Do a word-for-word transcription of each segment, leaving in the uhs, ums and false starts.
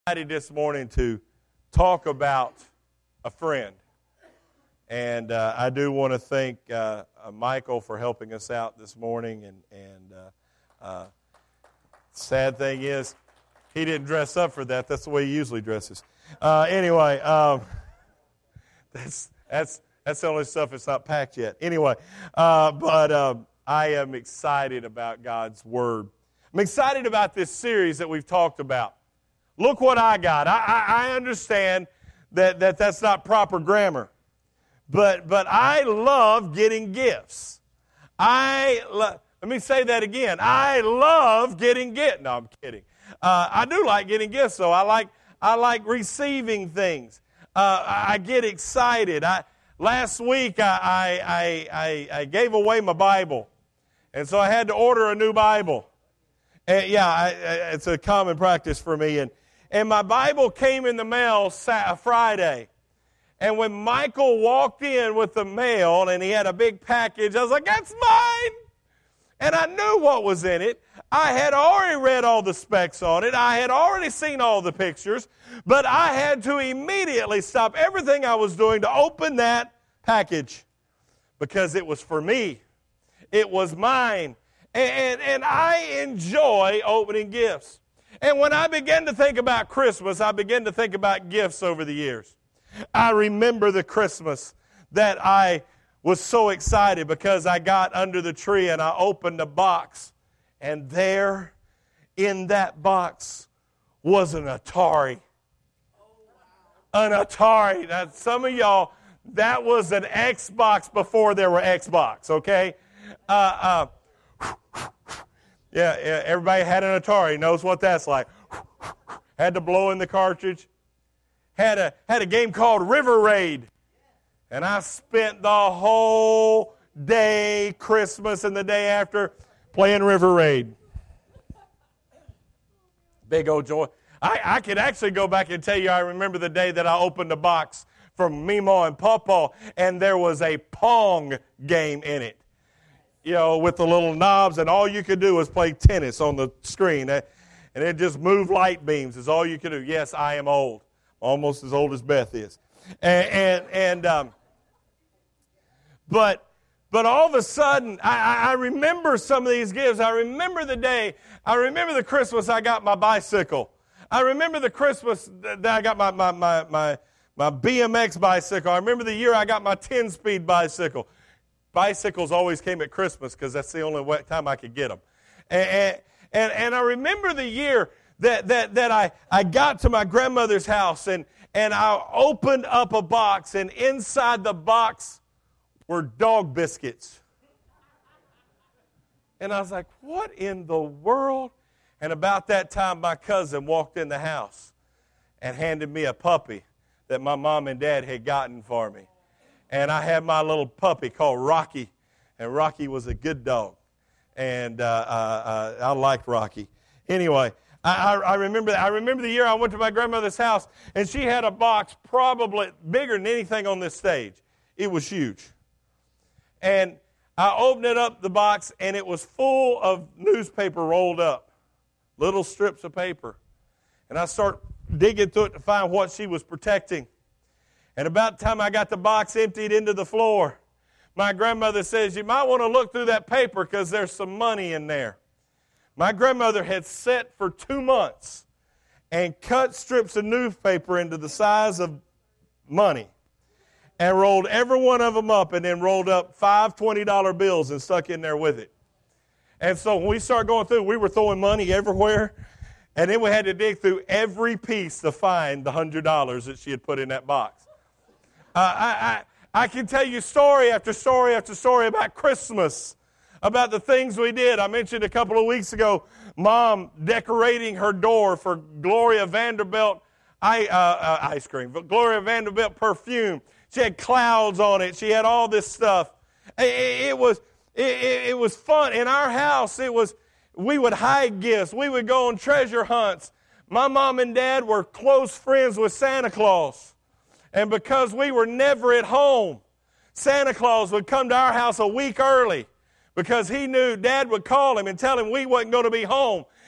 Excited this morning to talk about a friend. And uh, I do want to thank uh, uh, Michael for helping us out this morning. And, and uh, uh, sad thing is, he didn't dress up for that. That's the way he usually dresses. Uh, anyway, um, that's that's that's the only stuff that's not packed yet. Anyway, uh, but uh, I am excited about God's Word. I'm excited about this series that we've talked about. Look what I got. I, I, I understand that, that that's not proper grammar. But but I love getting gifts. I lo- Let me say that again. I love getting gifts. No, I'm kidding. Uh, I do like getting gifts, though. I like I like receiving things. Uh, I get excited. I Last week, I, I, I, I gave away my Bible. And so I had to order a new Bible. And yeah, I, it's a common practice for me. And And my Bible came in the mail Friday. And when Michael walked in with the mail and he had a big package, I was like, that's mine! And I knew what was in it. I had already read all the specs on it. I had already seen all the pictures. But I had to immediately stop everything I was doing to open that package. Because it was for me. It was mine. And, and, and I enjoy opening gifts. And when I began to think about Christmas, I began to think about gifts over the years. I remember the Christmas that I was so excited because I got under the tree and I opened a box. And there in that box was an Atari. An Atari. Now, some of y'all, that was an Xbox before there were Xbox, okay? Uh, uh, Yeah, yeah, everybody had an Atari, knows what that's like. Had to blow in the cartridge. Had a had a game called River Raid. And I spent the whole day, Christmas and the day after, playing River Raid. Big old joy. I, I could actually go back and tell you I remember the day that I opened a box from Meemaw and Pawpaw, and there was a Pong game in it. You know, with the little knobs, and all you could do was play tennis on the screen. And it just moved light beams is all you could do. Yes, I am old. Almost as old as Beth is. And, and, and um, but, but all of a sudden, I, I remember some of these gifts. I remember the day, I remember the Christmas I got my bicycle. I remember the Christmas that I got my, my, my, my, my B M X bicycle. I remember the year I got my ten-speed bicycle. Bicycles always came at Christmas because that's the only time I could get them. And, and, and I remember the year that, that, that I, I got to my grandmother's house and, and I opened up a box, and inside the box were dog biscuits. And I was like, what in the world? And about that time, my cousin walked in the house and handed me a puppy that my mom and dad had gotten for me. And I had my little puppy called Rocky, and Rocky was a good dog. And uh, uh, uh, I liked Rocky. Anyway, I, I, I remember I remember the year I went to my grandmother's house, and she had a box probably bigger than anything on this stage. It was huge. And I opened it up, the box, and it was full of newspaper rolled up, little strips of paper. And I start digging through it to find what she was protecting. And about the time I got the box emptied into the floor, my grandmother says, you might want to look through that paper because there's some money in there. My grandmother had sat for two months and cut strips of newspaper into the size of money and rolled every one of them up and then rolled up five twenty dollar bills and stuck in there with it. And so when we started going through, we were throwing money everywhere, and then we had to dig through every piece to find the one hundred dollars that she had put in that box. Uh, I, I, I can tell you story after story after story about Christmas, about the things we did. I mentioned a couple of weeks ago, Mom decorating her door for Gloria Vanderbilt I, uh, uh, ice cream, Gloria Vanderbilt perfume. She had clouds on it. She had all this stuff. It, it, it was it, it was fun. In our house, it was we would hide gifts. We would go on treasure hunts. My mom and dad were close friends with Santa Claus. And because we were never at home, Santa Claus would come to our house a week early because he knew Dad would call him and tell him we wasn't going to be home.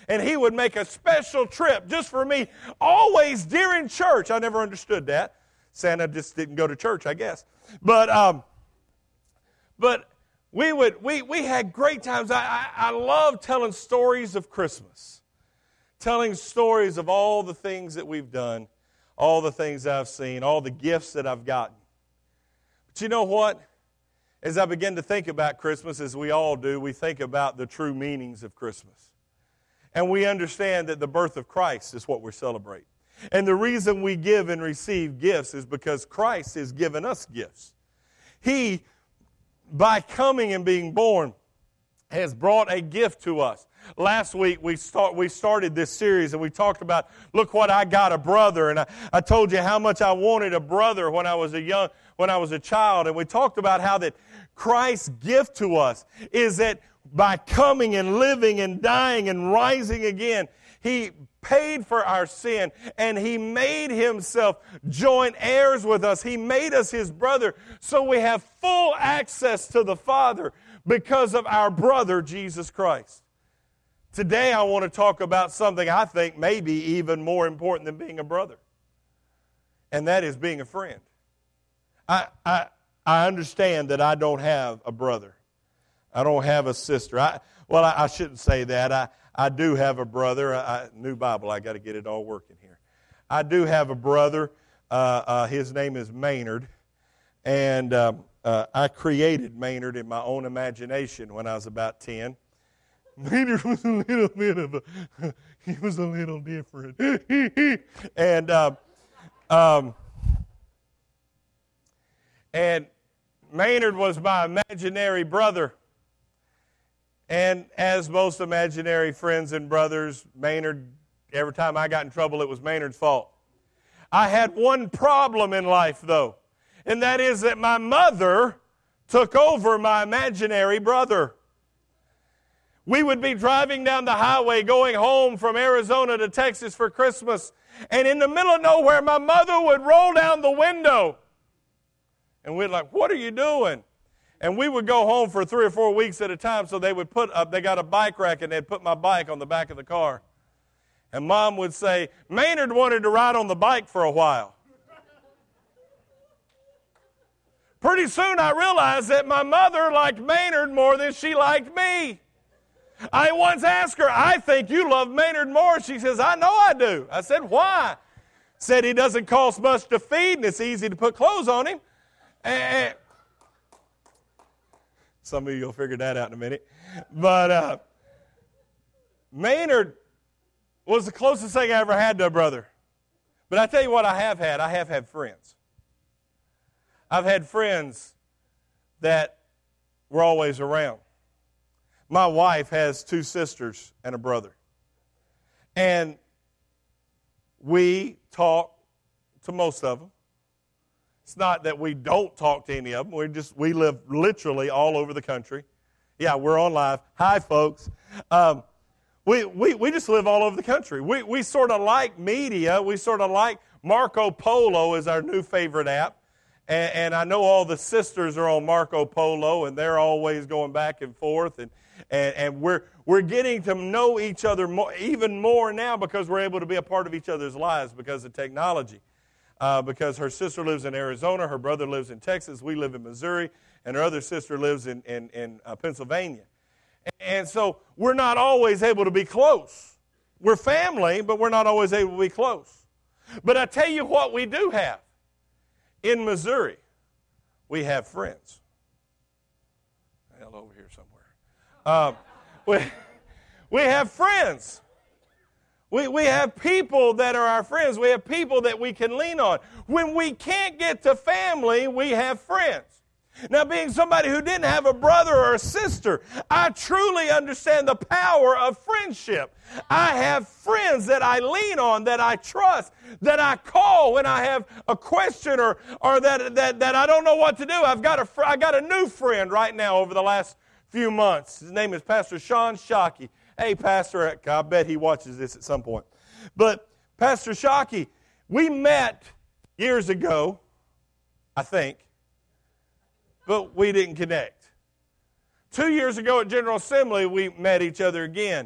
and he would make a special trip just for me, always during church. I never understood that. Santa just didn't go to church, I guess. But um, but we would we we had great times. I, I I love telling stories of Christmas, telling stories of all the things that we've done, all the things I've seen, all the gifts that I've gotten. But you know what? As I begin to think about Christmas, as we all do, we think about the true meanings of Christmas. And we understand that the birth of Christ is what we're celebrating. And the reason we give and receive gifts is because Christ has given us gifts. He, by coming and being born, has brought a gift to us. Last week we start we started this series and we talked about, look what I got, a brother. And I, I told you how much I wanted a brother when I was a young when I was a child. And we talked about how that Christ's gift to us is that by coming and living and dying and rising again, He paid for our sin, and He made Himself joint heirs with us. He made us His brother, so we have full access to the Father because of our brother, Jesus Christ. Today I want to talk about something I think may be even more important than being a brother, and that is being a friend. I, I, I understand that I don't have a brother. I don't have a sister. I, well, I, I shouldn't say that. I, I do have a brother. I, new Bible, I got to get it all working here. I do have a brother. Uh, uh, his name is Maynard. And um, uh, I created Maynard in my own imagination when I was about ten. Maynard was a little bit of a, he was a little different. and, um, um, and Maynard was my imaginary brother. And as most imaginary friends and brothers, Maynard, every time I got in trouble, it was Maynard's fault. I had one problem in life, though, and that is that my mother took over my imaginary brother. We would be driving down the highway going home from Arizona to Texas for Christmas, and in the middle of nowhere, my mother would roll down the window. And we'd like, what are you doing? And we would go home for three or four weeks at a time, so they would put up, they got a bike rack, and they'd put my bike on the back of the car. And Mom would say, Maynard wanted to ride on the bike for a while. Pretty soon I realized that my mother liked Maynard more than she liked me. I once asked her, I think you love Maynard more. She says, I know I do. I said, why? Said he doesn't cost much to feed, and it's easy to put clothes on him. And some of you will figure that out in a minute. But uh, Maynard was the closest thing I ever had to a brother. But I tell you what I have had. I have had friends. I've had friends that were always around. My wife has two sisters and a brother. And we talk to most of them. It's not that we don't talk to any of them. We just we live literally all over the country. Yeah, we're on live. Hi, folks. Um, we, we we just live all over the country. We we sort of like media. We sort of like Marco Polo is our new favorite app. And, and I know all the sisters are on Marco Polo, and they're always going back and forth. And and, and we're we're getting to know each other more, even more now because we're able to be a part of each other's lives because of technology. Uh, because her sister lives in Arizona, her brother lives in Texas, we live in Missouri, and her other sister lives in, in, in uh, Pennsylvania. And so we're not always able to be close. We're family, but we're not always able to be close. But I tell you what we do have. In Missouri, we have friends. Hell, over here somewhere. Um, we, we have friends. We, we have people that are our friends. We have people that we can lean on. When we can't get to family, we have friends. Now, being somebody who didn't have a brother or a sister, I truly understand the power of friendship. I have friends that I lean on, that I trust, that I call when I have a question or, or that, that, that I don't know what to do. I've got, a, I got a new friend right now over the last few months. His name is Pastor Sean Shockey. Hey, Pastor, I bet he watches this at some point. But Pastor Shockey, we met years ago, I think, but we didn't connect. Two years ago at General Assembly, we met each other again.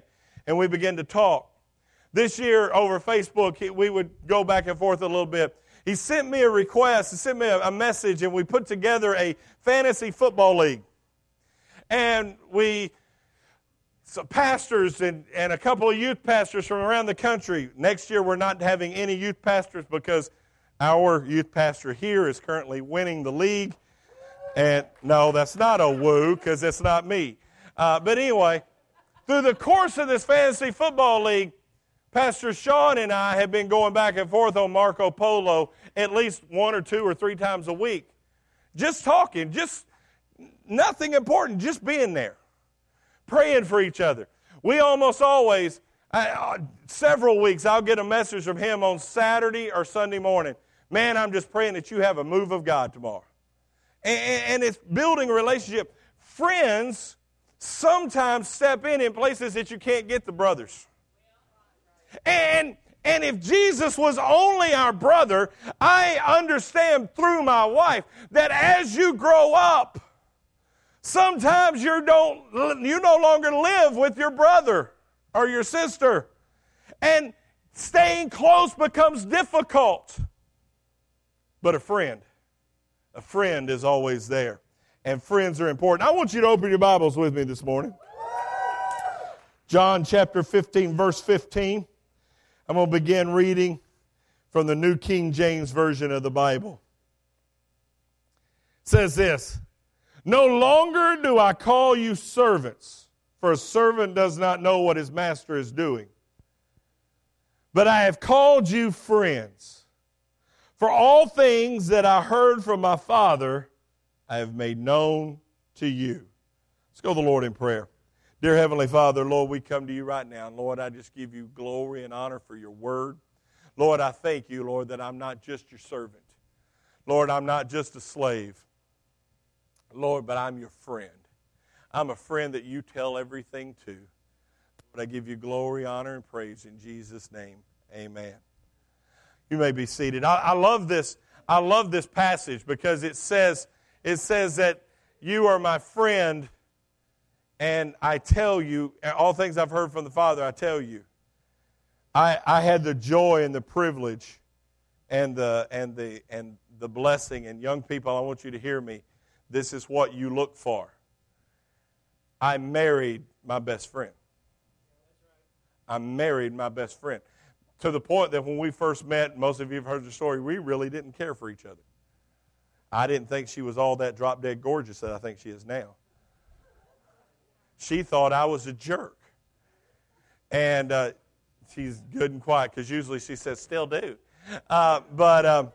and we began to talk. This year over Facebook, he, we would go back and forth a little bit. He sent me a request, he sent me a, a message, and we put together a fantasy football league. And we, so pastors and, and a couple of youth pastors from around the country. Next year we're not having any youth pastors because our youth pastor here is currently winning the league. And no, that's not a woo, because it's not me. Uh, but anyway, through the course of this fantasy football league, Pastor Sean and I have been going back and forth on Marco Polo at least one or two or three times a week. Just talking, just nothing important, just being there. Praying for each other. We almost always, uh, several weeks, I'll get a message from him on Saturday or Sunday morning. Man, I'm just praying that you have a move of God tomorrow. And, and it's building a relationship. Friends sometimes step in in places that you can't get the brothers. And, and if Jesus was only our brother, I understand through my wife that as you grow up, sometimes you don't, you no longer live with your brother or your sister. And staying close becomes difficult. But a friend, a friend is always there. And friends are important. I want you to open your Bibles with me this morning. John chapter fifteen, verse fifteen. I'm going to begin reading from the New King James Version of the Bible. It says this, "No longer do I call you servants, for a servant does not know what his master is doing. But I have called you friends. For all things that I heard from my Father, I have made known to you." Let's go to the Lord in prayer. Dear Heavenly Father, Lord, we come to you right now. And Lord, I just give you glory and honor for your word. Lord, I thank you, Lord, that I'm not just your servant. Lord, I'm not just a slave. Lord, but I'm your friend. I'm a friend that you tell everything to. Lord, I give you glory, honor, and praise in Jesus' name. Amen. You may be seated. I, I love this. I love this passage because it says, it says that you are my friend, and I tell you, all things I've heard from the Father, I tell you. I, I had the joy and the privilege and the and the and the blessing. And young people, I want you to hear me. This is what you look for. I married my best friend. I married my best friend. To the point that when we first met, most of you have heard the story, we really didn't care for each other. I didn't think she was all that drop-dead gorgeous that I think she is now. She thought I was a jerk. And uh, she's good and quiet because usually she says, "Still do." Uh, but, um,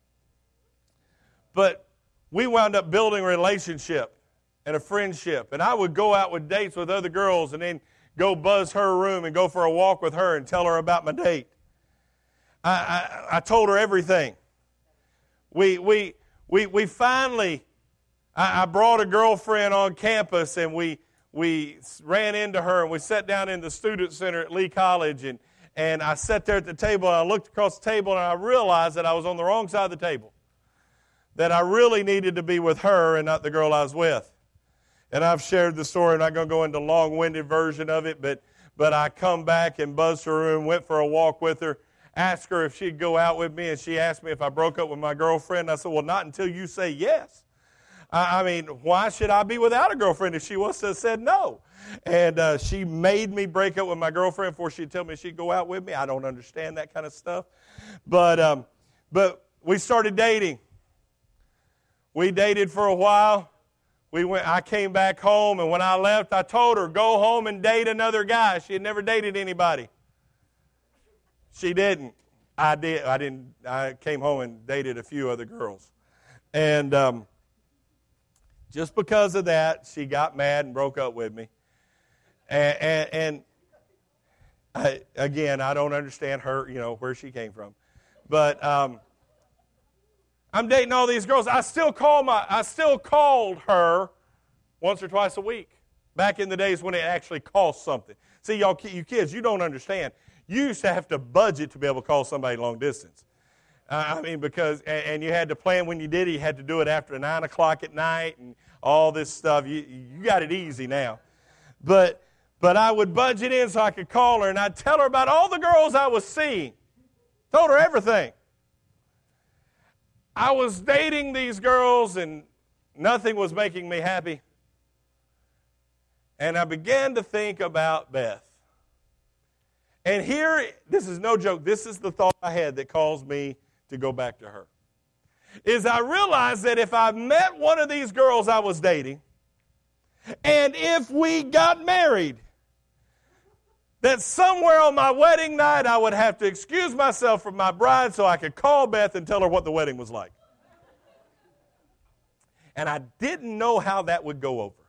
but we wound up building a relationship and a friendship. And I would go out with dates with other girls and then go buzz her room and go for a walk with her and tell her about my date. I, I, I told her everything. We we we we finally, I, I brought a girlfriend on campus, and we we ran into her, and we sat down in the student center at Lee College, and and I sat there at the table, and I looked across the table, and I realized that I was on the wrong side of the table. That I really needed to be with her and not the girl I was with. And I've shared the story. I'm not going to go into a long-winded version of it, but but I come back and buzzed her room, went for a walk with her, asked her if she'd go out with me, and she asked me if I broke up with my girlfriend. I said, "Well, not until you say yes." I, I mean, why should I be without a girlfriend if she was to have said no? And uh, she made me break up with my girlfriend before she'd tell me she'd go out with me. I don't understand that kind of stuff. But um, but we started dating. We dated for a while. We went. I came back home, and when I left, I told her, "Go home and date another guy." She had never dated anybody. She didn't. I did. I didn't. I came home and dated a few other girls, and um, just because of that, she got mad and broke up with me. And, and, and I, again, I don't understand her. You know where she came from, but. Um, I'm dating all these girls. I still call my. I still called her once or twice a week. Back in the days when it actually cost something. See, y'all, you kids, you don't understand. You used to have to budget to be able to call somebody long distance. Uh, I mean, because and, and you had to plan when you did it. You had to do it after nine o'clock at night and all this stuff. You you got it easy now, but But I would budget in so I could call her, and I'd tell her about all the girls I was seeing. Told her everything. I was dating these girls, and nothing was making me happy. And I began to think about Beth. And here, this is no joke, this is the thought I had that caused me to go back to her. Is I realized that if I met one of these girls I was dating, and if we got married, that somewhere on my wedding night I would have to excuse myself from my bride so I could call Beth and tell her what the wedding was like. And I didn't know how that would go over.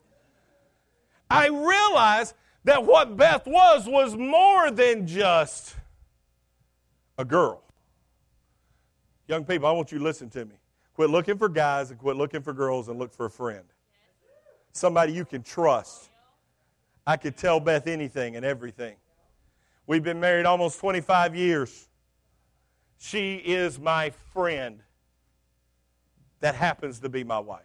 I realized that what Beth was was more than just a girl. Young people, I want you to listen to me. Quit looking for guys and quit looking for girls and look for a friend. Somebody you can trust. I could tell Beth anything and everything. We've been married almost twenty-five years. She is my friend that happens to be my wife.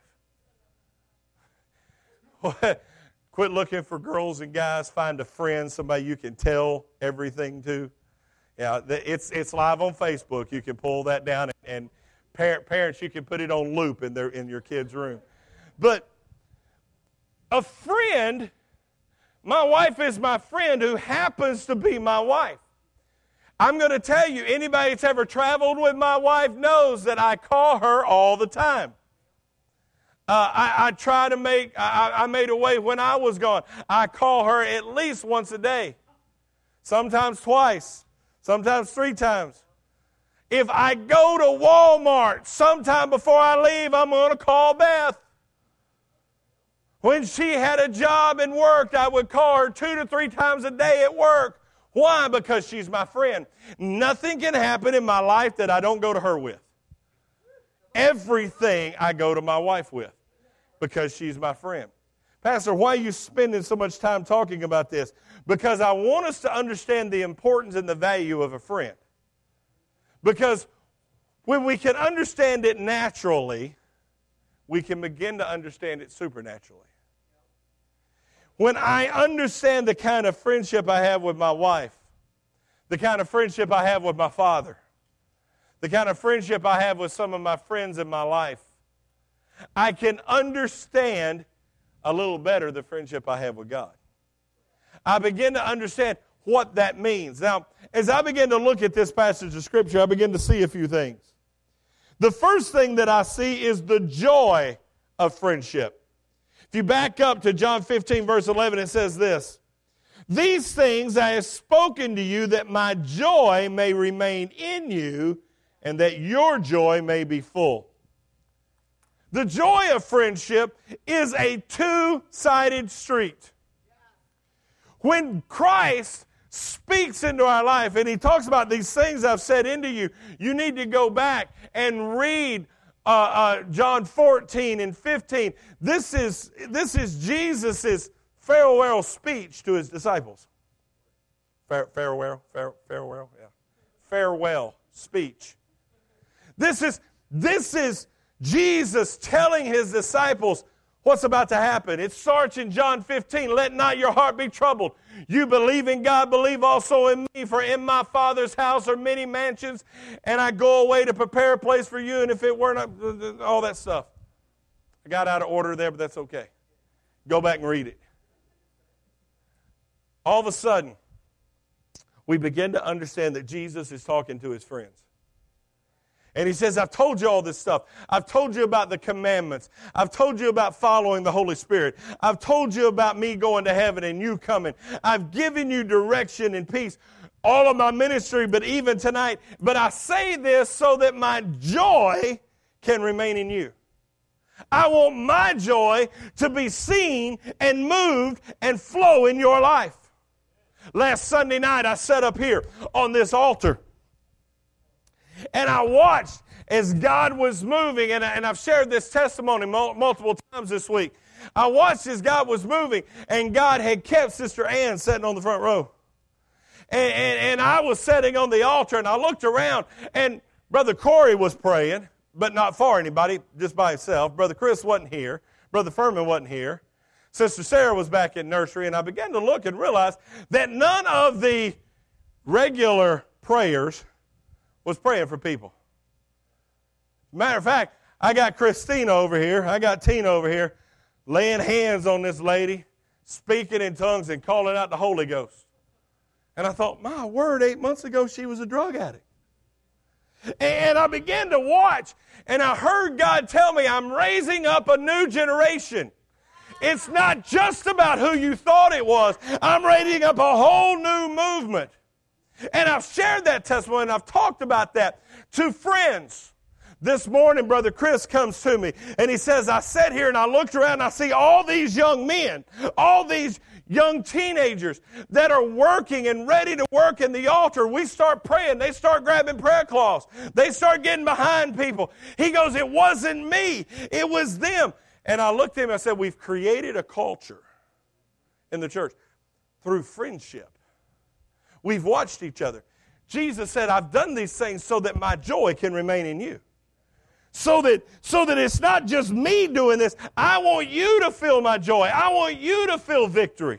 Quit looking for girls and guys. Find a friend, somebody you can tell everything to. Yeah, it's it's live on Facebook. You can pull that down, and parent, parents, you can put it on loop in their in your kid's room. But a friend, my wife is my friend who happens to be my wife. I'm going to tell you, anybody that's ever traveled with my wife knows that I call her all the time. Uh, I, I try to make, I, I made a way when I was gone. I call her at least once a day, sometimes twice, sometimes three times. If I go to Walmart sometime before I leave, I'm going to call Beth. When she had a job and worked, I would call her two to three times a day at work. Why? Because she's my friend. Nothing can happen in my life that I don't go to her with. Everything I go to my wife with because she's my friend. Pastor, why are you spending so much time talking about this? Because I want us to understand the importance and the value of a friend. Because when we can understand it naturally, we can begin to understand it supernaturally. When I understand the kind of friendship I have with my wife, the kind of friendship I have with my father, the kind of friendship I have with some of my friends in my life, I can understand a little better the friendship I have with God. I begin to understand what that means. Now, as I begin to look at this passage of Scripture, I begin to see a few things. The first thing that I see is the joy of friendship. If you back up to John fifteen, verse eleven, it says this: "These things I have spoken to you, that my joy may remain in you, and that your joy may be full." The joy of friendship is a two-sided street. When Christ speaks into our life, and He talks about these things I've said into you, you need to go back and read uh, uh, John fourteen and fifteen. This is, this is Jesus' farewell speech to His disciples. Fare, farewell, fare, farewell, yeah. Farewell speech. This is, this is Jesus telling His disciples what's about to happen. It starts in John fifteen. "Let not your heart be troubled. You believe in God, believe also in me. For in my Father's house are many mansions, and I go away to prepare a place for you. And if it were not," all that stuff. I got out of order there, but that's okay. Go back and read it. All of a sudden, we begin to understand that Jesus is talking to His friends. And He says, I've told you all this stuff. I've told you about the commandments. I've told you about following the Holy Spirit. I've told you about me going to heaven and you coming. I've given you direction and peace. All of my ministry, but even tonight. But I say this so that my joy can remain in you. I want my joy to be seen and moved and flow in your life. Last Sunday night, I sat up here on this altar. And I watched as God was moving, and, I, and I've shared this testimony mul- multiple times this week. I watched as God was moving, and God had kept Sister Ann sitting on the front row. And, and, and I was sitting on the altar, and I looked around, and Brother Corey was praying, but not for anybody, just by himself. Brother Chris wasn't here. Brother Furman wasn't here. Sister Sarah was back in nursery, and I began to look and realize that none of the regular prayers was praying for people. Matter of fact, I got Christina over here, I got Tina over here, laying hands on this lady, speaking in tongues and calling out the Holy Ghost. And I thought, my word, eight months ago she was a drug addict. And I began to watch, and I heard God tell me, I'm raising up a new generation. It's not just about who you thought it was. I'm raising up a whole new movement. And I've shared that testimony, and I've talked about that to friends. This morning, Brother Chris comes to me, and he says, I sat here and I looked around and I see all these young men, all these young teenagers that are working and ready to work in the altar. We start praying. They start grabbing prayer cloths. They start getting behind people. He goes, it wasn't me. It was them. And I looked at him and I said, we've created a culture in the church through friendship. We've watched each other. Jesus said, I've done these things so that my joy can remain in you. So that, so that it's not just me doing this. I want you to feel my joy. I want you to feel victory.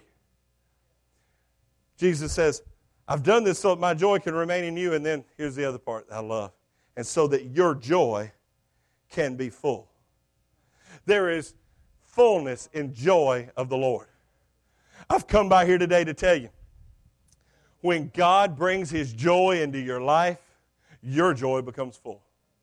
Jesus says, I've done this so that my joy can remain in you. And then here's the other part that I love. And so that your joy can be full. There is fullness in joy of the Lord. I've come by here today to tell you, when God brings His joy into your life, your joy becomes full.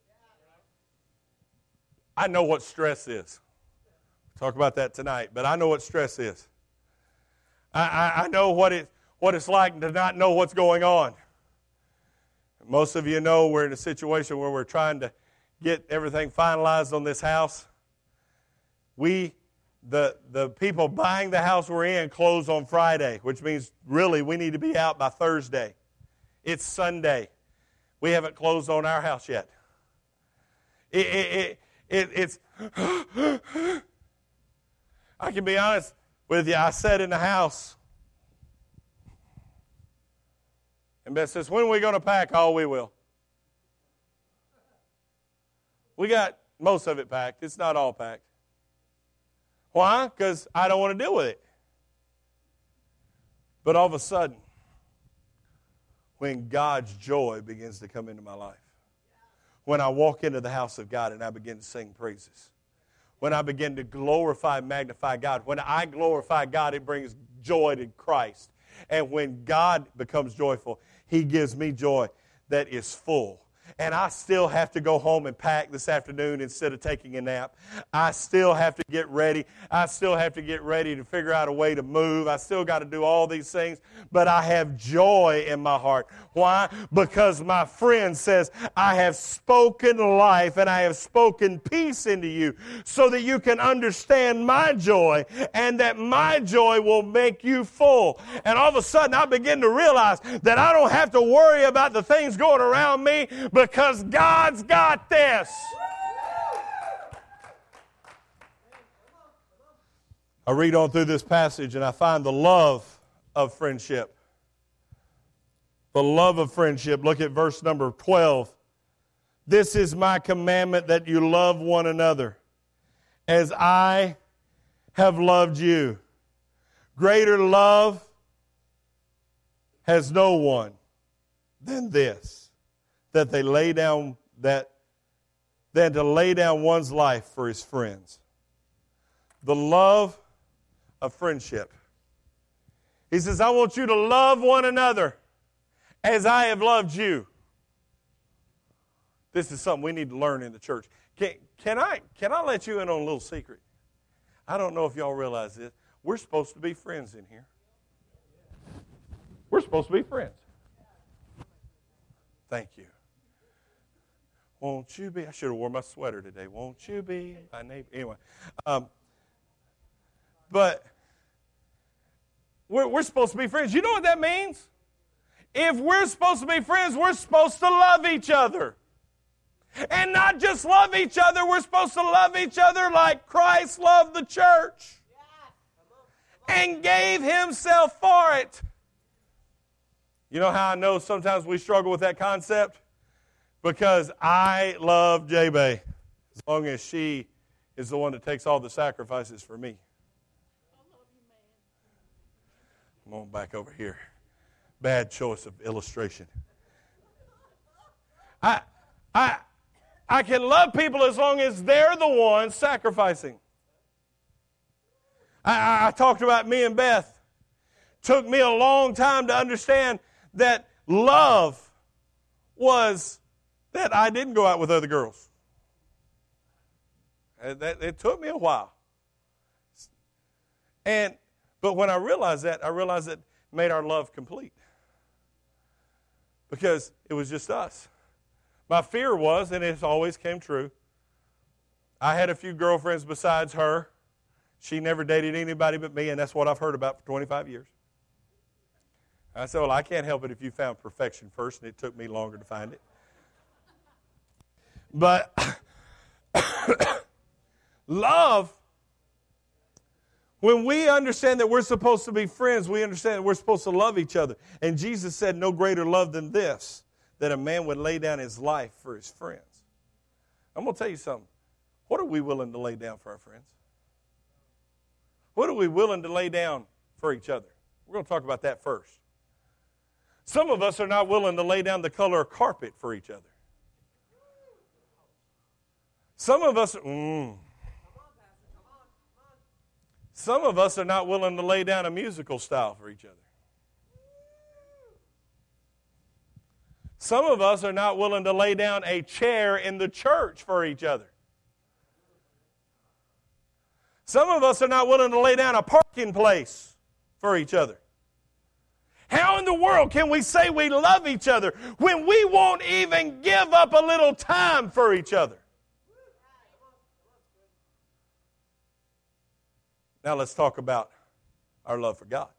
I know what stress is. We'll talk about that tonight, but I know what stress is. I, I, I know what, it, what it's like to not know what's going on. Most of you know we're in a situation where we're trying to get everything finalized on this house. We, the, the people buying the house we're in close on Friday, which means really we need to be out by Thursday. It's Sunday. We haven't closed on our house yet. It, it, it, it, it's, I can be honest with you, I sat in the house, and Beth says, when are we going to pack? Oh, we will. We got most of it packed. It's not all packed. Why? Because I don't want to deal with it. But all of a sudden, when God's joy begins to come into my life, when I walk into the house of God and I begin to sing praises, when I begin to glorify and magnify God, when I glorify God, it brings joy to Christ. And when God becomes joyful, He gives me joy that is full. And I still have to go home and pack this afternoon instead of taking a nap. I still have to get ready. I still have to get ready to figure out a way to move. I still got to do all these things. But I have joy in my heart. Why? Because my friend says, I have spoken life and I have spoken peace into you so that you can understand my joy and that my joy will make you full. And all of a sudden I begin to realize that I don't have to worry about the things going around me, because God's got this. I read on through this passage and I find the love of friendship. The love of friendship. Look at verse number twelve. This is my commandment, that you love one another as I have loved you. Greater love has no one than this, that they lay down that than to lay down one's life for his friends. The love of friendship. He says, I want you to love one another as I have loved you. This is something we need to learn in the church. Can, can I can I let you in on a little secret? I don't know if y'all realize this. We're supposed to be friends in here. We're supposed to be friends. Thank you. Won't you be? I should have worn my sweater today. Won't you be my neighbor? Anyway, um, but we're, we're supposed to be friends. You know what that means? If we're supposed to be friends, we're supposed to love each other. And not just love each other, we're supposed to love each other like Christ loved the church and gave Himself for it. You know how I know sometimes we struggle with that concept? Because I love J-Bay as long as she is the one that takes all the sacrifices for me. I'm on back over here. Bad choice of illustration. I, I, I can love people as long as they're the ones sacrificing. I, I, I talked about me and Beth. Took me a long time to understand that love was that I didn't go out with other girls. It, that, it took me a while. And but when I realized that, I realized it made our love complete. Because it was just us. My fear was, and it always came true, I had a few girlfriends besides her. She never dated anybody but me, and that's what I've heard about for twenty-five years. I said, well, I can't help it if you found perfection first, and it took me longer to find it. But love, when we understand that we're supposed to be friends, we understand that we're supposed to love each other. And Jesus said, no greater love than this, that a man would lay down his life for his friends. I'm going to tell you something. What are we willing to lay down for our friends? What are we willing to lay down for each other? We're going to talk about that first. Some of us are not willing to lay down the color of carpet for each other. Some of us, mm, some of us are not willing to lay down a musical style for each other. Some of us are not willing to lay down a chair in the church for each other. Some of us are not willing to lay down a parking place for each other. How in the world can we say we love each other when we won't even give up a little time for each other? Now let's talk about our love for God.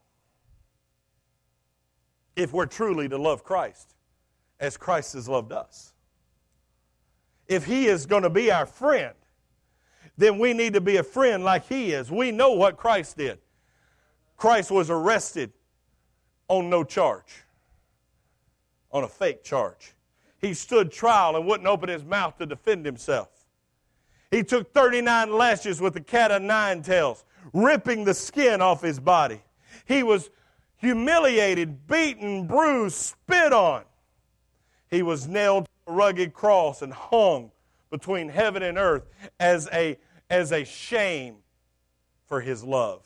If we're truly to love Christ as Christ has loved us, if He is going to be our friend, then we need to be a friend like He is. We know what Christ did. Christ was arrested on no charge, on a fake charge. He stood trial and wouldn't open His mouth to defend Himself. He took thirty-nine lashes with the cat o' nine tails, ripping the skin off His body. He was humiliated, beaten, bruised, spit on. He was nailed to a rugged cross and hung between heaven and earth as a, as a shame for His love.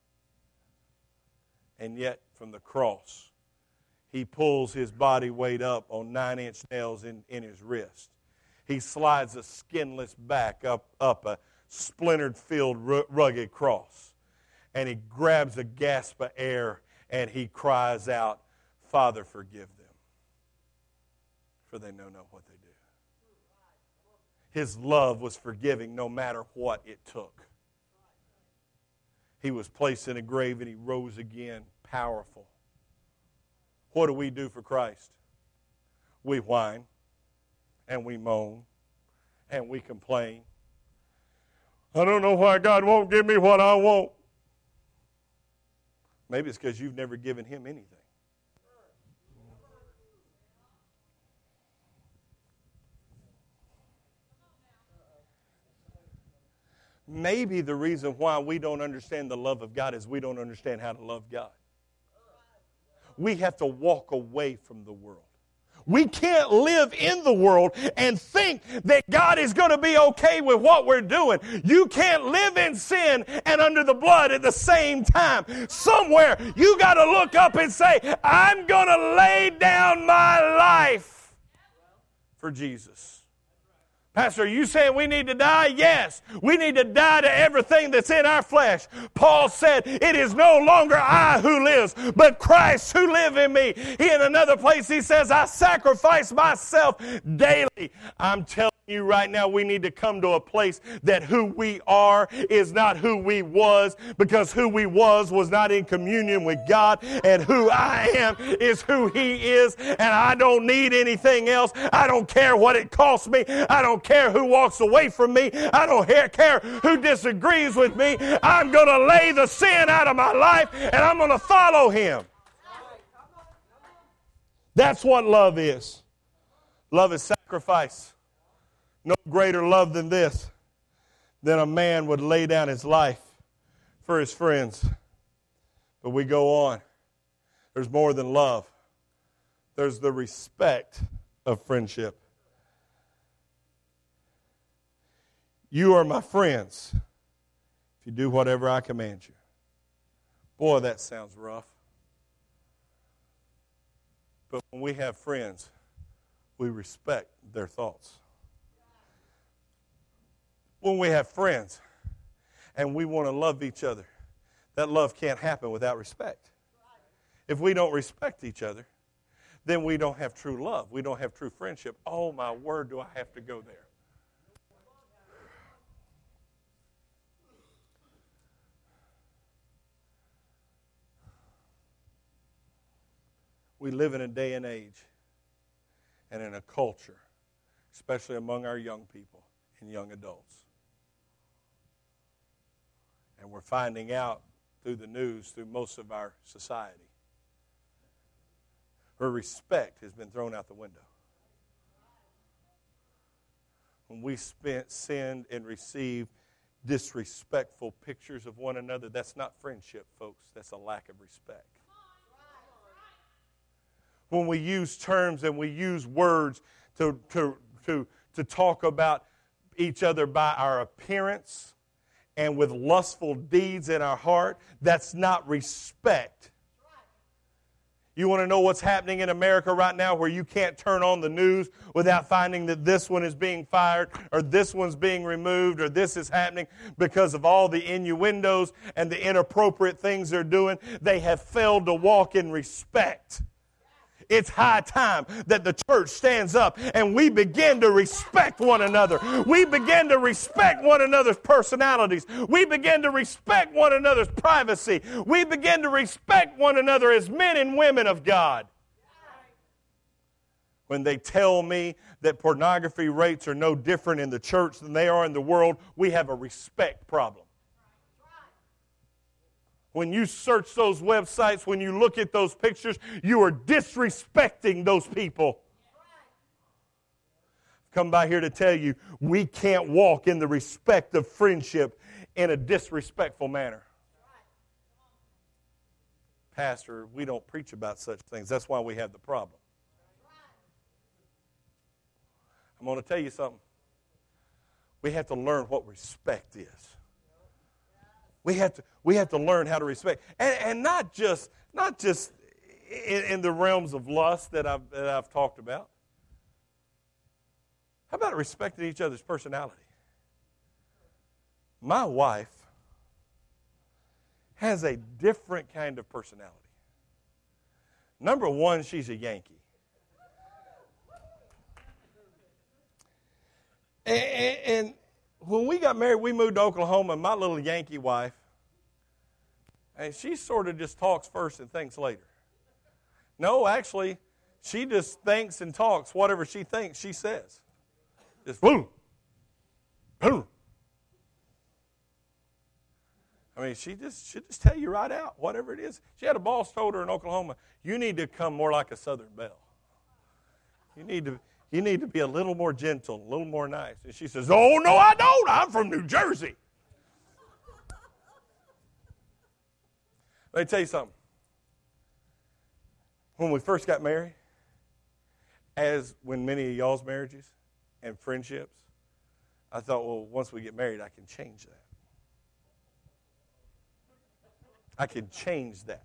And yet, from the cross, He pulls His body weight up on nine-inch nails in, in His wrist. He slides a skinless back up, up a splintered, filled, rugged cross. And He grabs a gasp of air and He cries out, Father, forgive them, for they know not what they do. His love was forgiving no matter what it took. He was placed in a grave and He rose again, powerful. What do we do for Christ? We whine and we moan and we complain. I don't know why God won't give me what I want. Maybe it's because you've never given Him anything. Maybe the reason why we don't understand the love of God is we don't understand how to love God. We have to walk away from the world. We can't live in the world and think that God is going to be okay with what we're doing. You can't live in sin and under the blood at the same time. Somewhere you got to look up and say, I'm going to lay down my life for Jesus. Pastor, are you saying we need to die? Yes. We need to die to everything that's in our flesh. Paul said, it is no longer I who lives, but Christ who lives in me. He, in another place, he says, I sacrifice myself daily. I'm telling you right now, we need to come to a place that who we are is not who we was, because who we was was not in communion with God, and who I am is who He is, and I don't need anything else. I don't care what it costs me. I don't care who walks away from me. I don't care who disagrees with me. I'm going to lay the sin out of my life, and I'm going to follow Him. That's what love is. Love is sacrifice. No greater love than this, than a man would lay down his life for his friends. But we go on. There's more than love. There's the respect of friendship. You are my friends if you do whatever I command you. Boy, that sounds rough. But when we have friends, we respect their thoughts. When we have friends and we want to love each other, that love can't happen without respect. If we don't respect each other, then we don't have true love. We don't have true friendship. Oh, my word, do I have to go there. We live in a day and age and in a culture, especially among our young people and young adults. And we're finding out through the news, through most of our society, where respect has been thrown out the window. When we spent, send and receive disrespectful pictures of one another, that's not friendship, folks. That's a lack of respect. When we use terms and we use words to, to, to, to talk about each other by our appearance and with lustful deeds in our heart, that's not respect. You want to know what's happening in America right now where you can't turn on the news without finding that this one is being fired or this one's being removed or this is happening because of all the innuendos and the inappropriate things they're doing? They have failed to walk in respect. It's high time that the church stands up and we begin to respect one another. We begin to respect one another's personalities. We begin to respect one another's privacy. We begin to respect one another as men and women of God. When they tell me that pornography rates are no different in the church than they are in the world, we have a respect problem. When you search those websites, when you look at those pictures, you are disrespecting those people. I've come by here to tell you, we can't walk in the respect of friendship in a disrespectful manner. Pastor, we don't preach about such things. That's why we have the problem. I'm going to tell you something. We have to learn what respect is. We have to we have to learn how to respect, and, and not just not just in, in the realms of lust that I've that I've talked about. How about respecting each other's personality? My wife has a different kind of personality. Number one, she's a Yankee, and, and, and when we got married, we moved to Oklahoma, and my little Yankee wife, and she sort of just talks first and thinks later. No, actually, she just thinks and talks. Whatever she thinks, she says. Just boom, boom. I mean, she just she just tell you right out, whatever it is. She had a boss told her in Oklahoma, you need to come more like a Southern belle. You need to... You need to be a little more gentle, a little more nice. And she says, oh, no, I don't. I'm from New Jersey. Let me tell you something. When we first got married, as when many of y'all's marriages and friendships, I thought, well, once we get married, I can change that. I can change that.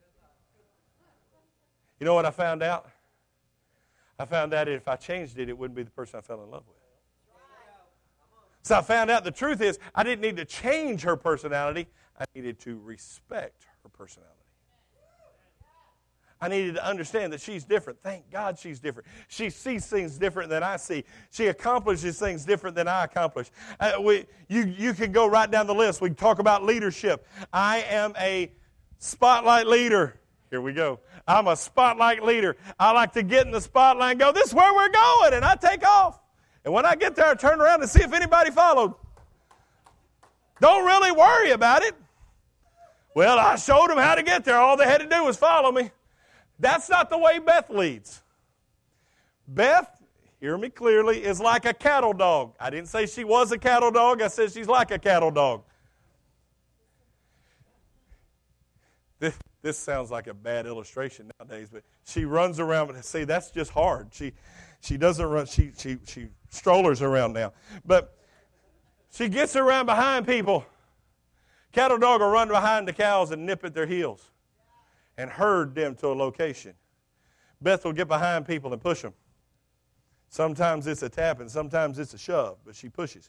You know what I found out? I found out if I changed it, it wouldn't be the person I fell in love with. So I found out the truth is I didn't need to change her personality. I needed to respect her personality. I needed to understand that she's different. Thank God she's different. She sees things different than I see. She accomplishes things different than I accomplish. Uh, we, you, you can go right down the list. We can talk about leadership. I am a spotlight leader. Here we go. I'm a spotlight leader. I like to get in the spotlight and go, this is where we're going, and I take off. And when I get there, I turn around and see if anybody followed. Don't really worry about it. Well, I showed them how to get there. All they had to do was follow me. That's not the way Beth leads. Beth, hear me clearly, is like a cattle dog. I didn't say she was a cattle dog. I said she's like a cattle dog. This sounds like a bad illustration nowadays, but she runs around. But see, that's just hard. She she doesn't run. She she she strollers around now, but she gets around behind people. Cattle dog will run behind the cows and nip at their heels, and herd them to a location. Beth will get behind people and push them. Sometimes it's a tap and sometimes it's a shove, but she pushes.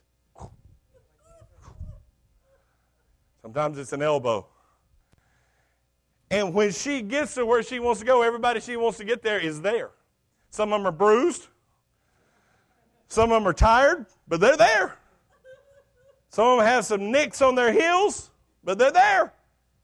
Sometimes it's an elbow. And when she gets to where she wants to go, everybody she wants to get there is there. Some of them are bruised. Some of them are tired, but they're there. Some of them have some nicks on their heels, but they're there.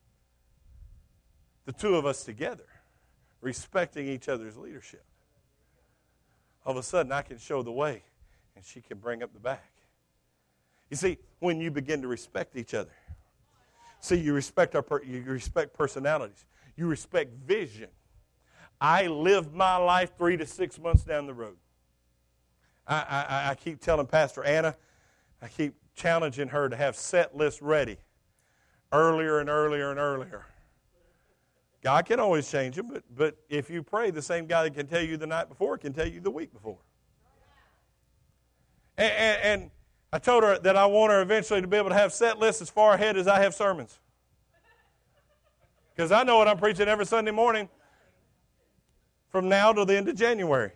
The two of us together, respecting each other's leadership. All of a sudden, I can show the way, and she can bring up the back. You see, when you begin to respect each other, see, you respect our per- you respect personalities, you respect vision. I live my life three to six months down the road. I, I, I keep telling Pastor Anna, I keep challenging her to have set lists ready earlier and earlier and earlier. God can always change them, but, but if you pray, the same guy that can tell you the night before can tell you the week before. And, and, and I told her that I want her eventually to be able to have set lists as far ahead as I have sermons. Because I know what I'm preaching every Sunday morning from now to the end of January.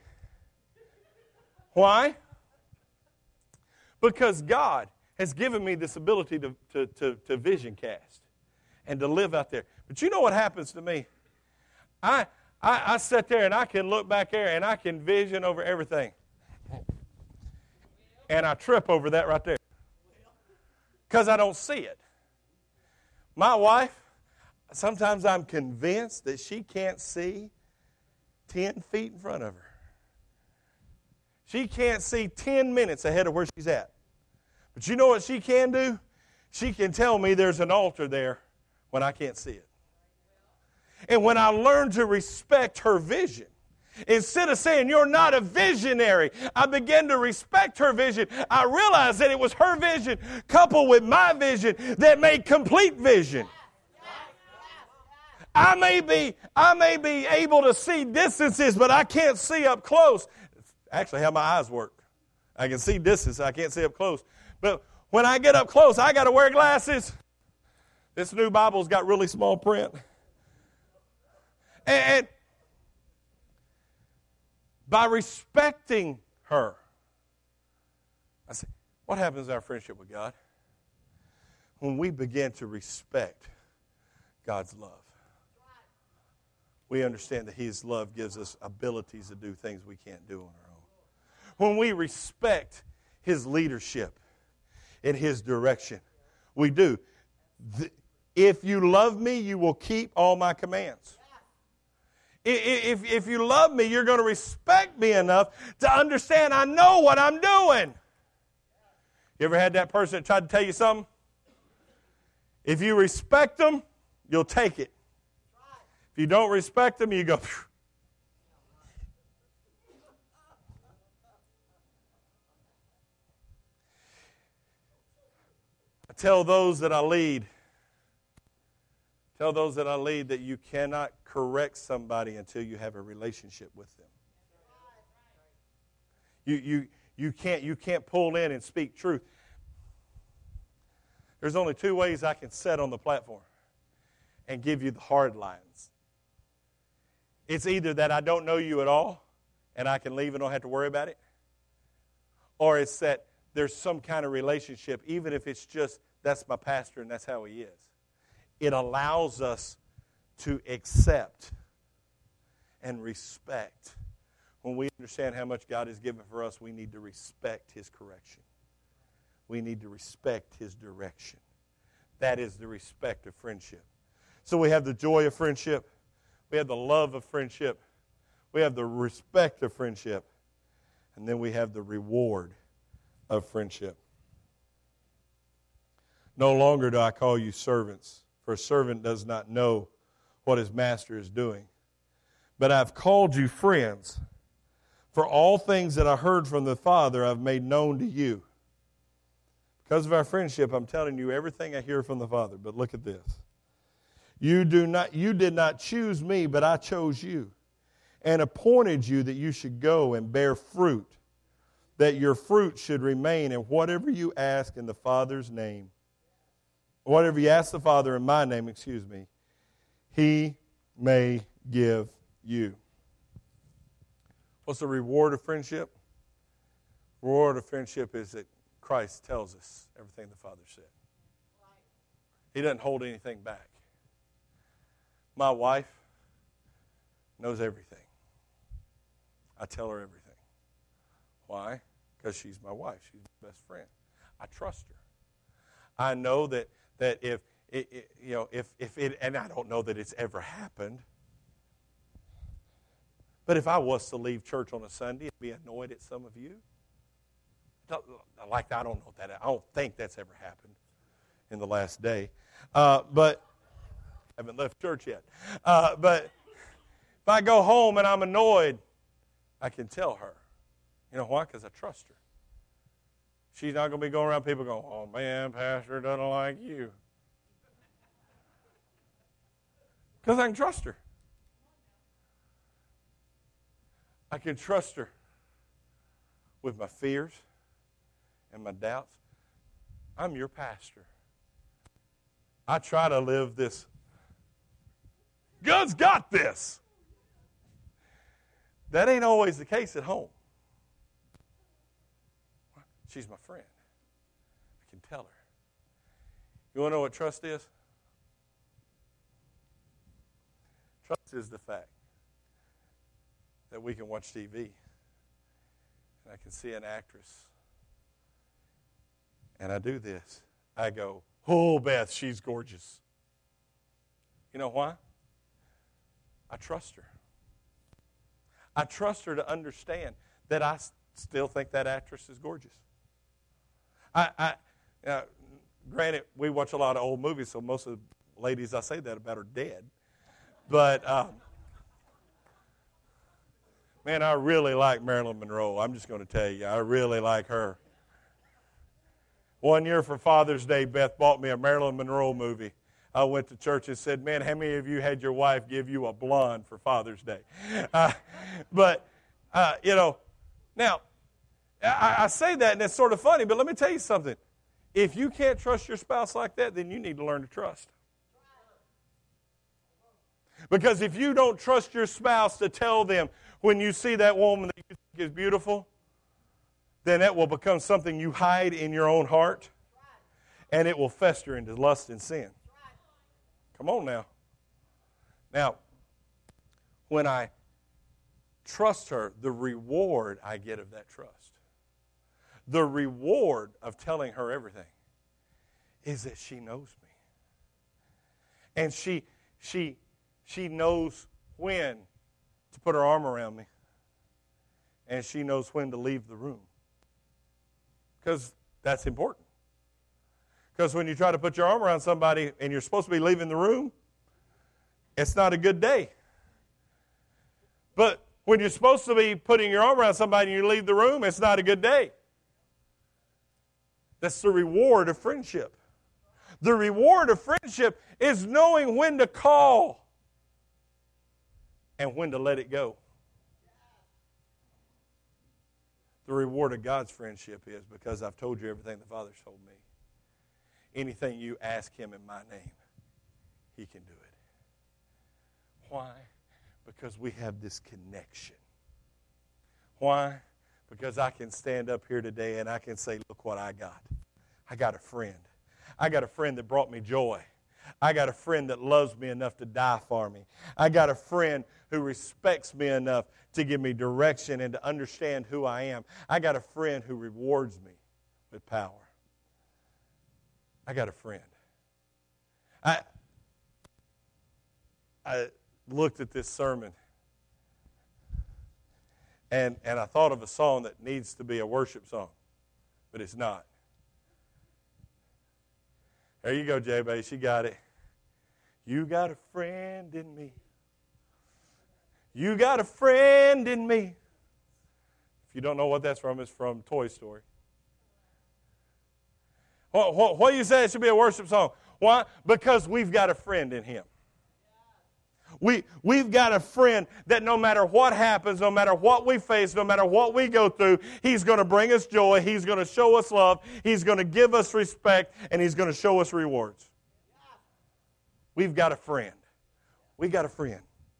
Why? Because God has given me this ability to, to, to, to vision cast and to live out there. But you know what happens to me? I, I I sit there and I can look back there and I can vision over everything. And I trip over that right there. Because I don't see it. My wife, sometimes I'm convinced that she can't see ten feet in front of her. She can't see ten minutes ahead of where she's at. But you know what she can do? She can tell me there's an altar there when I can't see it. And when I learn to respect her vision, instead of saying, you're not a visionary, I began to respect her vision. I realized that it was her vision coupled with my vision that made complete vision. I may be, I may be able to see distances, but I can't see up close. Actually, how my eyes work. I can see distance, I can't see up close. But when I get up close, I got to wear glasses. This new Bible's got really small print. And, and by respecting her, I say, what happens in our friendship with God? When we begin to respect God's love. We understand that His love gives us abilities to do things we can't do on our own. When we respect His leadership and His direction, we do. If you love me, you will keep all my commands. If, if you love me, you're going to respect me enough to understand I know what I'm doing. You ever had that person that tried to tell you something? If you respect them, you'll take it. If you don't respect them, you go, phew. I tell those that I lead, tell those that I lead that you cannot correct somebody until you have a relationship with them. You, you, you, can't, you can't pull in and speak truth. There's only two ways I can sit on the platform and give you the hard lines. It's either that I don't know you at all and I can leave and don't have to worry about it, or it's that there's some kind of relationship, even if it's just that's my pastor and that's how he is. It allows us to accept and respect. When we understand how much God has given for us, we need to respect His correction. We need to respect His direction. That is the respect of friendship. So we have the joy of friendship. We have the love of friendship. We have the respect of friendship. And then we have the reward of friendship. No longer do I call you servants, for a servant does not know what his master is doing. But I've called you friends, for all things that I heard from the Father I've made known to you. Because of our friendship, I'm telling you everything I hear from the Father. But look at this. You do not, you did not choose me, but I chose you and appointed you that you should go and bear fruit, that your fruit should remain, and whatever you ask in the Father's name, whatever you ask the Father in my name, excuse me, He may give you. What's the reward of friendship? Reward of friendship is that Christ tells us everything the Father said. He doesn't hold anything back. My wife knows everything. I tell her everything. Why? Because she's my wife. She's my best friend. I trust her. I know that that if it, it, you know if if it, and I don't know that it's ever happened, but if I was to leave church on a Sunday and be annoyed at some of you, like I don't know that I don't think that's ever happened in the last day, uh, but I haven't left church yet. Uh, but if I go home and I'm annoyed, I can tell her. You know why? Because I trust her. She's not going to be going around people going, oh, man, Pastor doesn't like you. Because I can trust her. I can trust her with my fears and my doubts. I'm your pastor. I try to live this. God's got this. That ain't always the case at home. She's my friend. I can tell her. You want to know what trust is? Trust is the fact that we can watch T V and I can see an actress and I do this. I go, oh, Beth, she's gorgeous. You know why? I trust her. I trust her to understand that I still think that actress is gorgeous. I, I uh, granted, we watch a lot of old movies, so most of the ladies I say that about are dead. But, um, man, I really like Marilyn Monroe. I'm just going to tell you, I really like her. One year for Father's Day, Beth bought me a Marilyn Monroe movie. I went to church and said, man, how many of you had your wife give you a blonde for Father's Day? Uh, but, uh, you know, now, I, I say that and it's sort of funny, but let me tell you something. If you can't trust your spouse like that, then you need to learn to trust. Because if you don't trust your spouse to tell them when you see that woman that you think is beautiful, then that will become something you hide in your own heart, and it will fester into lust and sin. Come on now. Now, when I trust her, the reward I get of that trust, the reward of telling her everything, is that she knows me. And she she she knows when to put her arm around me. And she knows when to leave the room. Because that's important. Because when you try to put your arm around somebody and you're supposed to be leaving the room, it's not a good day. But when you're supposed to be putting your arm around somebody and you leave the room, it's not a good day. That's the reward of friendship. The reward of friendship is knowing when to call and when to let it go. The reward of God's friendship is because I've told you everything the Father's told me. Anything you ask Him in my name, He can do it. Why? Because we have this connection. Why? Because I can stand up here today and I can say, look what I got. I got a friend. I got a friend that brought me joy. I got a friend that loves me enough to die for me. I got a friend who respects me enough to give me direction and to understand who I am. I got a friend who rewards me with power. I got a friend. I, I looked at this sermon and, and I thought of a song that needs to be a worship song, but it's not. There you go, J-Bass. You got it. You got a friend in me. You got a friend in me. If you don't know what that's from, it's from Toy Story. What, what, what do you say it should be a worship song? Why? Because we've got a friend in Him. We, we've got a friend that no matter what happens, no matter what we face, no matter what we go through, He's going to bring us joy, He's going to show us love, He's going to give us respect, and He's going to show us rewards. We've got a friend. We got a friend.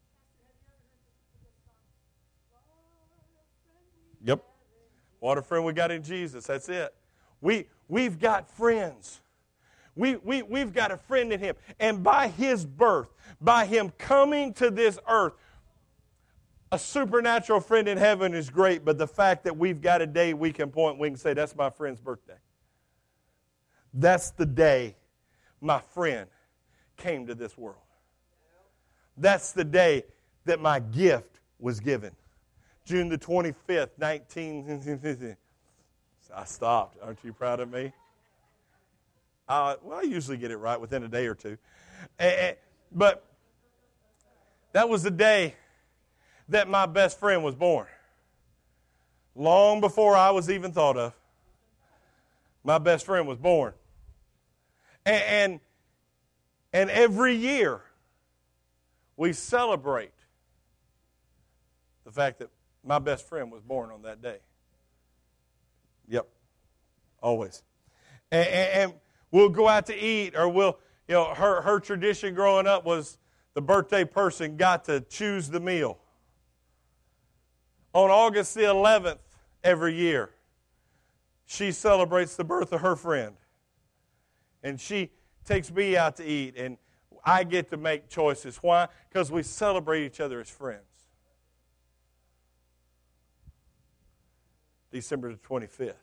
Yep. What a friend we got in Jesus. That's it. We, we've got friends. We, we, we've got a friend in Him. And by His birth, by Him coming to this earth, a supernatural friend in heaven is great, but the fact that we've got a day we can point, we can say, that's my friend's birthday. That's the day my friend came to this world. That's the day that my gift was given. June the twenty-fifth, nineteen... I stopped. Aren't you proud of me? Uh, well, I usually get it right within a day or two. Uh, but that was the day that my best friend was born. Long before I was even thought of, my best friend was born. And, and, and every year we celebrate the fact that my best friend was born on that day. Yep, always. And, and, and we'll go out to eat, or we'll, you know, her, her tradition growing up was the birthday person got to choose the meal. On August the eleventh every year, she celebrates the birth of her friend. And she takes me out to eat, and I get to make choices. Why? Because we celebrate each other as friends. December the twenty-fifth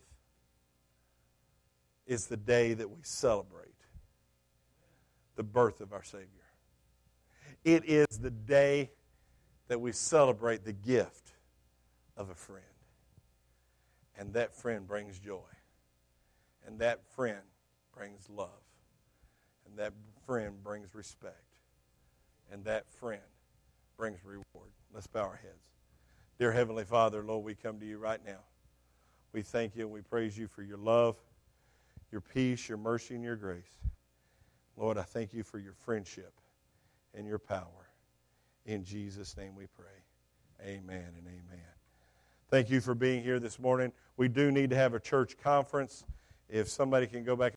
is the day that we celebrate the birth of our Savior. It is the day that we celebrate the gift of a friend. And that friend brings joy. And that friend brings love. And that friend brings respect. And that friend brings reward. Let's bow our heads. Dear Heavenly Father, Lord, we come to you right now. We thank you and we praise you for your love, your peace, your mercy, and your grace. Lord, I thank you for your friendship and your power. In Jesus' name we pray. Amen and amen. Thank you for being here this morning. We do need to have a church conference. If somebody can go back